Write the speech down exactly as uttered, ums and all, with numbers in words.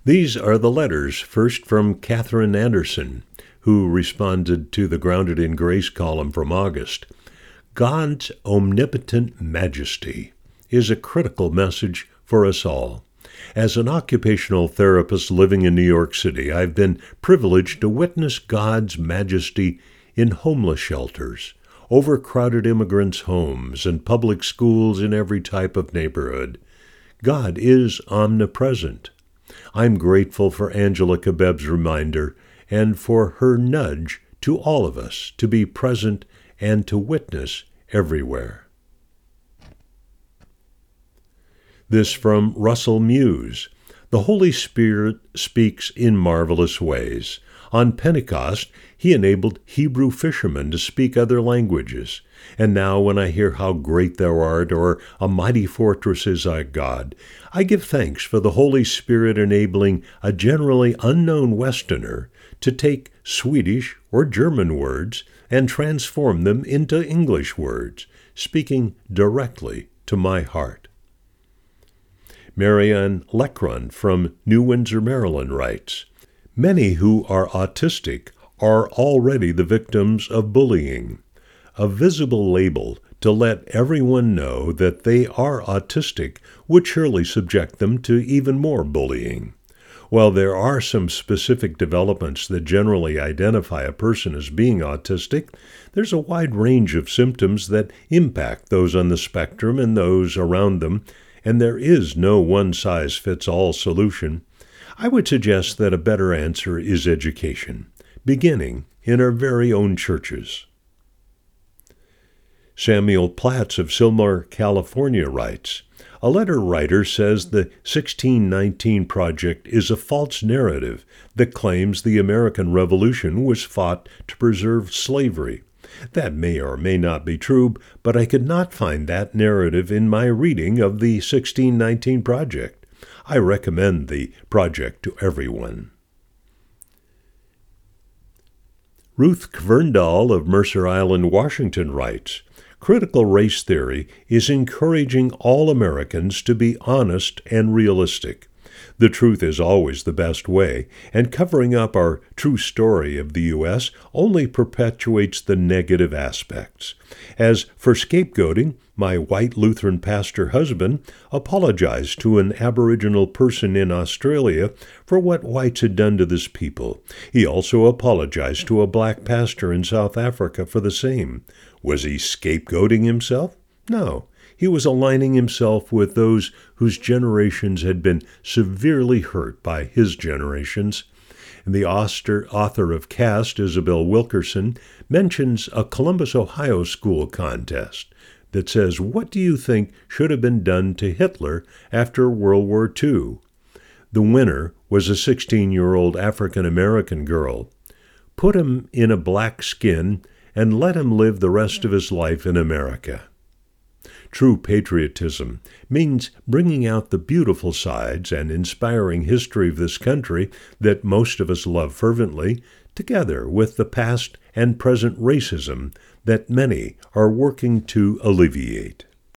These are the letters, first from Catherine Anderson, who responded to the Grounded in Grace column from August. God's omnipotent majesty is a critical message for us all. As an occupational therapist living in New York City, I've been privileged to witness God's majesty in homeless shelters, overcrowded immigrants' homes, and public schools in every type of neighborhood. God is omnipresent. I'm grateful for Angela Kebeb's reminder and for her nudge to all of us to be present and to witness everywhere. This from Russell Muse. The Holy Spirit speaks in marvelous ways. On Pentecost, he enabled Hebrew fishermen to speak other languages. And now when I hear how great thou art, or a mighty fortress is our God, I give thanks for the Holy Spirit enabling a generally unknown Westerner to take Swedish or German words and transform them into English words, speaking directly to my heart. Marianne Leckrun from New Windsor, Maryland writes, Many who are autistic are already the victims of bullying. A visible label to let everyone know that they are autistic would surely subject them to even more bullying. While there are some specific developments that generally identify a person as being autistic, there's a wide range of symptoms that impact those on the spectrum and those around them, and there is no one-size-fits-all solution. I would suggest that a better answer is education, beginning in our very own churches. Samuel Platts of Sylmar, California writes, A letter writer says the sixteen nineteen Project is a false narrative that claims the American Revolution was fought to preserve slavery. That may or may not be true, but I could not find that narrative in my reading of the sixteen nineteen Project. I recommend the project to everyone. Ruth Kverndal of Mercer Island, Washington writes, Critical race theory is encouraging all Americans to be honest and realistic. The truth is always the best way, and covering up our true story of the U S only perpetuates the negative aspects. As for scapegoating, my white Lutheran pastor husband apologized to an Aboriginal person in Australia for what whites had done to this people. He also apologized to a black pastor in South Africa for the same. Was he scapegoating himself? No. He was aligning himself with those whose generations had been severely hurt by his generations. And the author of Caste, Isabel Wilkerson, mentions a Columbus, Ohio school contest that says, What do you think should have been done to Hitler after World War Two? The winner was a sixteen-year-old African-American girl. Put him in a black skin and let him live the rest of his life in America. True patriotism means bringing out the beautiful sides and inspiring history of this country that most of us love fervently, together with the past and present racism that many are working to alleviate.